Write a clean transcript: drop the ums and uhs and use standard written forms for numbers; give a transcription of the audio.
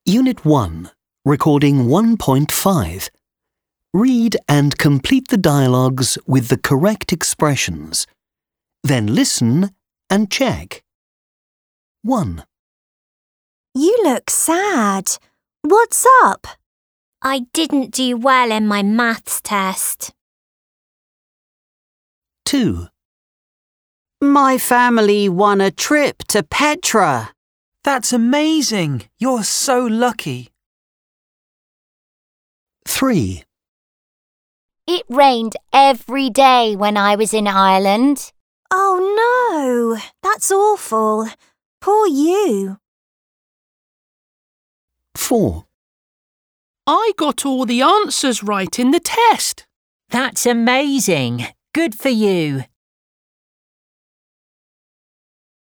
Unit 1, Recording 1.5. Read and complete the dialogues with the correct expressions. Then listen and check. 1. You look sad. What's up? I didn't do well in my maths test. 2. My family won a trip to Petra. That's amazing. You're so lucky. 3. It rained every day when I was in Ireland. Oh no, that's awful. Poor you. 4. I got all the answers right in the test. That's amazing. Good for you.